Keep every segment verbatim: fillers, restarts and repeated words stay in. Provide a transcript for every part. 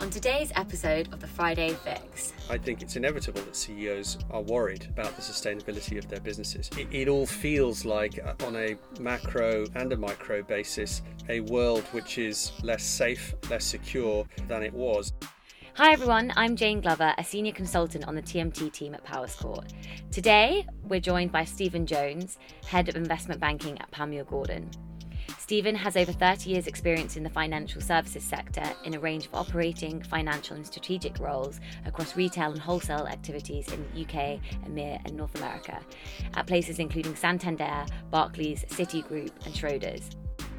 on today's episode of the Friday Fix. I think it's inevitable that C E Os are worried about the sustainability of their businesses. It, it all feels like, on a macro and a micro basis, a world which is less safe, less secure than it was. Hi everyone, I'm Jane Glover, a senior consultant on the T M T team at Powerscourt. Today, we're joined by Stephen Jones, Head of Investment Banking at Panmure Gordon. Stephen has over thirty years' experience in the financial services sector in a range of operating, financial and strategic roles across retail and wholesale activities in the U K, EMEA and North America, at places including Santander, Barclays, Citigroup and Schroders.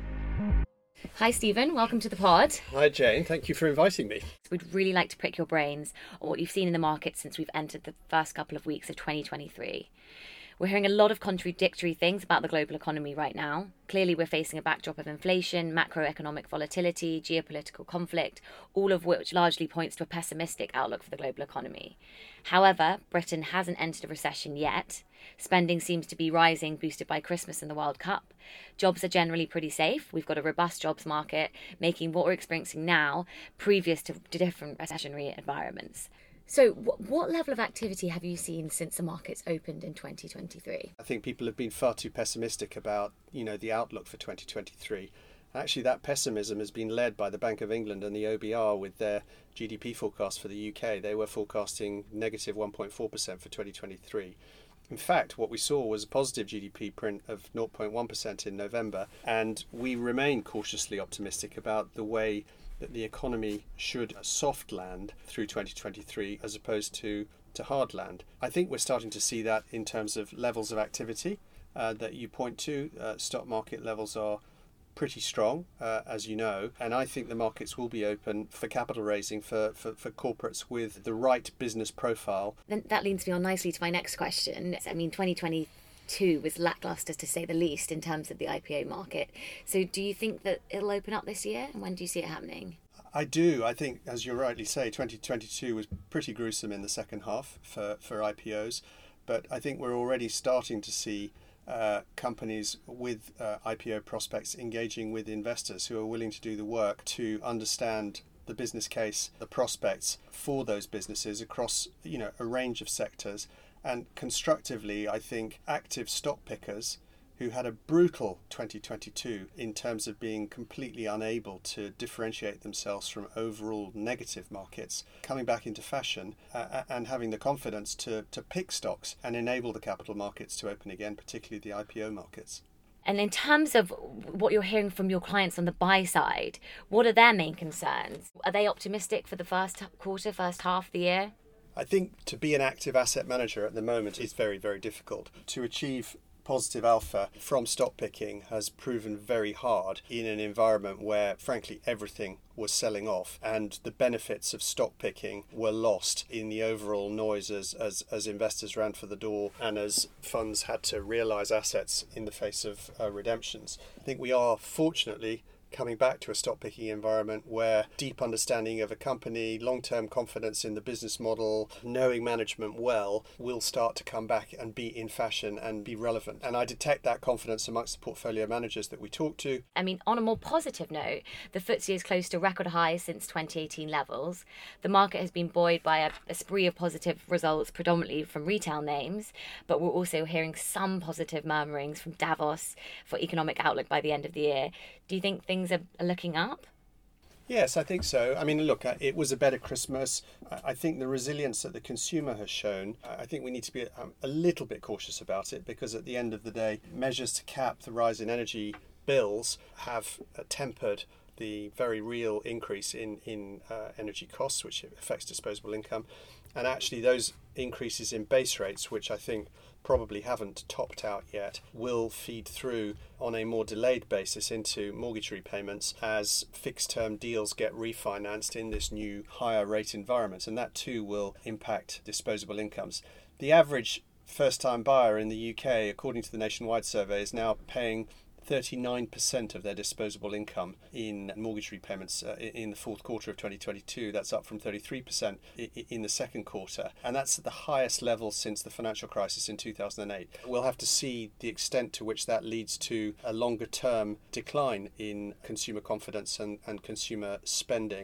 Hi Stephen, welcome to the pod. Hi Jane, thank you for inviting me. We'd really like to pick your brains on what you've seen in the market since we've entered the first couple of weeks of twenty twenty-three. We're hearing a lot of contradictory things about the global economy right now. Clearly, we're facing a backdrop of inflation, macroeconomic volatility, geopolitical conflict, all of which largely points to a pessimistic outlook for the global economy. However, Britain hasn't entered a recession yet. Spending seems to be rising, boosted by Christmas and the World Cup. Jobs are generally pretty safe. We've got a robust jobs market, making what we're experiencing now previous to different recessionary environments. So what level of activity have you seen since the markets opened in twenty twenty-three? I think people have been far too pessimistic about, you know, the outlook for twenty twenty-three. Actually, that pessimism has been led by the Bank of England and the O B R with their G D P forecast for the U K. They were forecasting negative one point four percent for twenty twenty-three. In fact, what we saw was a positive G D P print of zero point one percent in November, and we remain cautiously optimistic about the way that the economy should soft land through twenty twenty-three as opposed to, to hard land. I think we're starting to see that in terms of levels of activity uh, that you point to. Uh, stock market levels are pretty strong, uh, as you know, and I think the markets will be open for capital raising for, for, for corporates with the right business profile. Then that leads me on nicely to my next question. I mean, twenty twenty-two was lackluster to say the least in terms of the I P O market. So do you think that it'll open up this year, and when do you see it happening? I do. I think, as you rightly say, twenty twenty-two was pretty gruesome in the second half for, for I P Os, but I think we're already starting to see uh, companies with uh, I P O prospects engaging with investors who are willing to do the work to understand the business case, the prospects for those businesses across, you know, a range of sectors. And constructively, I think active stock pickers who had a brutal twenty twenty-two in terms of being completely unable to differentiate themselves from overall negative markets, coming back into fashion uh, and having the confidence to, to pick stocks and enable the capital markets to open again, particularly the I P O markets. And in terms of what you're hearing from your clients on the buy side, what are their main concerns? Are they optimistic for the first quarter, first half of the year? I think to be an active asset manager at the moment is very, very difficult. To achieve positive alpha from stock picking has proven very hard in an environment where, frankly, everything was selling off and the benefits of stock picking were lost in the overall noise as, as, as investors ran for the door and as funds had to realise assets in the face of uh, redemptions. I think we are, fortunately, coming back to a stock picking environment where deep understanding of a company, long-term confidence in the business model, knowing management well will start to come back and be in fashion and be relevant. And I detect that confidence amongst the portfolio managers that we talk to. I mean, on a more positive note, the F T S E is close to record highs since twenty eighteen levels. The market has been buoyed by a, a spree of positive results, predominantly from retail names, but we're also hearing some positive murmurings from Davos for economic outlook by the end of the year. Do you think things are looking up? Yes, I think so. I mean, look, it was a better Christmas. I think the resilience that the consumer has shown, I think we need to be a little bit cautious about it because at the end of the day, measures to cap the rise in energy bills have tempered the very real increase in, in uh, energy costs, which affects disposable income. And actually those increases in base rates, which I think probably haven't topped out yet, will feed through on a more delayed basis into mortgage repayments as fixed term deals get refinanced in this new higher rate environment. And that too will impact disposable incomes. The average first time buyer in the U K, according to the Nationwide survey, is now paying thirty-nine percent of their disposable income in mortgage repayments uh, in the fourth quarter of twenty twenty-two. That's up from thirty-three percent in the second quarter. And that's at the highest level since the financial crisis in two thousand eight. We'll have to see the extent to which that leads to a longer term decline in consumer confidence and, and consumer spending,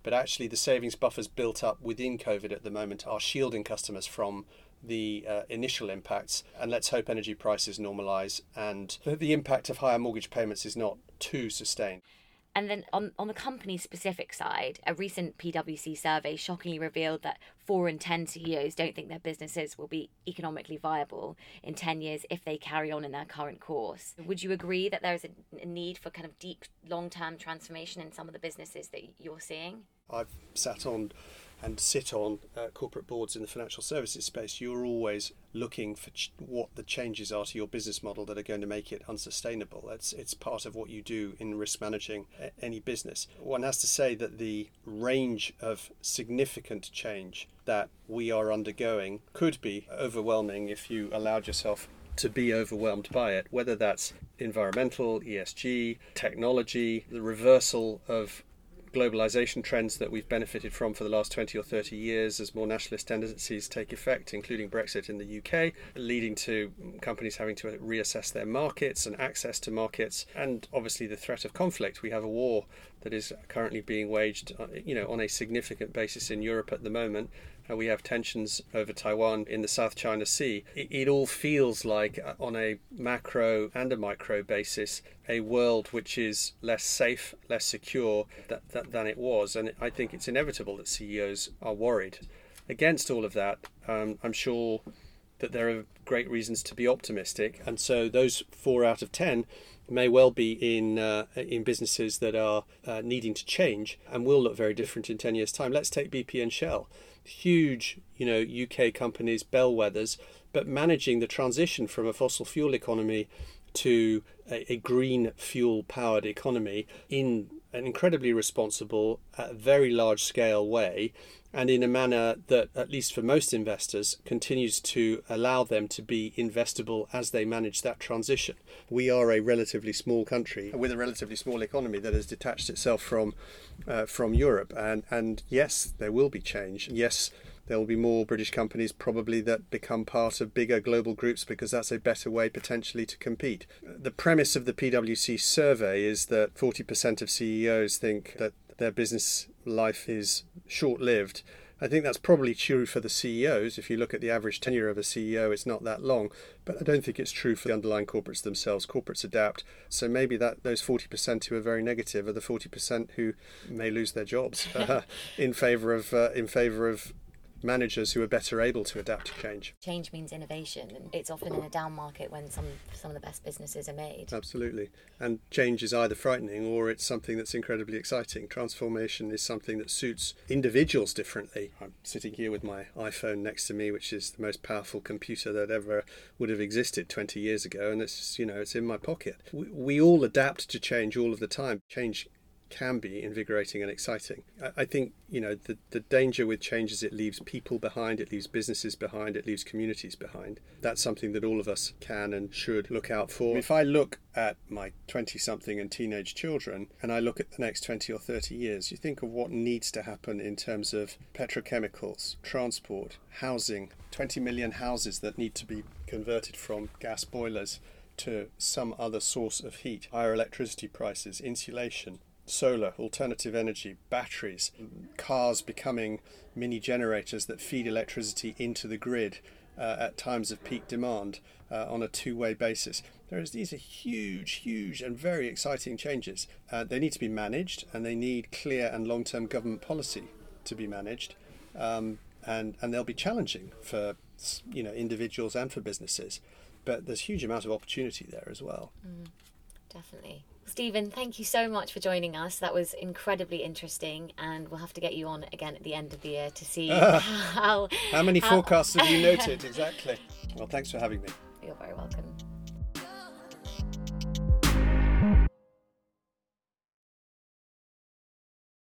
but actually the savings buffers built up within COVID at the moment are shielding customers from the uh, initial impacts, and let's hope energy prices normalise and the impact of higher mortgage payments is not too sustained. And then on, on the company specific side, a recent P W C survey shockingly revealed that four in ten C E Os don't think their businesses will be economically viable in ten years if they carry on in their current course. Would you agree that there is a, a need for kind of deep long-term transformation in some of the businesses that you're seeing? I've sat on and sit on uh, corporate boards in the financial services space. You're always looking for ch- what the changes are to your business model that are going to make it unsustainable. It's, it's part of what you do in risk managing a- any business. One has to say that the range of significant change that we are undergoing could be overwhelming if you allowed yourself to be overwhelmed by it, whether that's environmental, E S G, technology, the reversal of globalization trends that we've benefited from for the last twenty or thirty years as more nationalist tendencies take effect, including Brexit in the U K, leading to companies having to reassess their markets and access to markets, and obviously the threat of conflict. We have a war that is currently being waged, you know, on a significant basis in Europe at the moment. Uh, we have tensions over Taiwan in the South China Sea. It, it all feels like, uh, on a macro and a micro basis, a world which is less safe, less secure that, that, than it was. And I think it's inevitable that C E Os are worried. Against all of that, um, I'm sure that there are great reasons to be optimistic. And so those four out of ten may well be in uh, in businesses that are uh, needing to change and will look very different in ten years' time. Let's take B P and Shell. Huge, you know, U K companies, bellwethers, but managing the transition from a fossil fuel economy to a, a green fuel powered economy in an incredibly responsible, uh, very large scale way, and in a manner that, at least for most investors, continues to allow them to be investable as they manage that transition. We are a relatively small country with a relatively small economy that has detached itself from uh, from Europe, and, and yes, there will be change. Yes, there will be more British companies probably that become part of bigger global groups because that's a better way potentially to compete. The premise of the P W C survey is that forty percent of C E Os think that their business life is short-lived. I think that's probably true for the C E Os. If you look at the average tenure of a C E O, it's not that long. But I don't think it's true for the underlying corporates themselves. Corporates adapt. So maybe that those forty percent who are very negative are the forty percent who may lose their jobs uh, in favour of uh, in favour of managers who are better able to adapt to change. Change means innovation, and it's often in a down market when some some of the best businesses are made. Absolutely. And change is either frightening or it's something that's incredibly exciting. Transformation is something that suits individuals differently. I'm sitting here with my iPhone next to me, which is the most powerful computer that ever would have existed twenty years ago, and it's, you know, it's in my pocket. We, we all adapt to change all of the time. Change can be invigorating and exciting. I think, you know, the, the danger with change is it leaves people behind, it leaves businesses behind, it leaves communities behind. That's something that all of us can and should look out for. If I look at my twenty-something and teenage children, and I look at the next twenty or thirty years, you think of what needs to happen in terms of petrochemicals, transport, housing, twenty million houses that need to be converted from gas boilers to some other source of heat, higher electricity prices, insulation, solar, alternative energy, batteries, cars becoming mini generators that feed electricity into the grid uh, at times of peak demand uh, on a two-way basis. There is, these are huge, huge and very exciting changes. Uh, they need to be managed, and they need clear and long-term government policy to be managed. Um, and, and they'll be challenging for, you know, individuals and for businesses. But there's a huge amount of opportunity there as well. Mm, definitely. Stephen, thank you so much for joining us. That was incredibly interesting, and we'll have to get you on again at the end of the year to see uh, how... How many how... forecasts have you noted? Exactly. Well, thanks for having me. You're very welcome.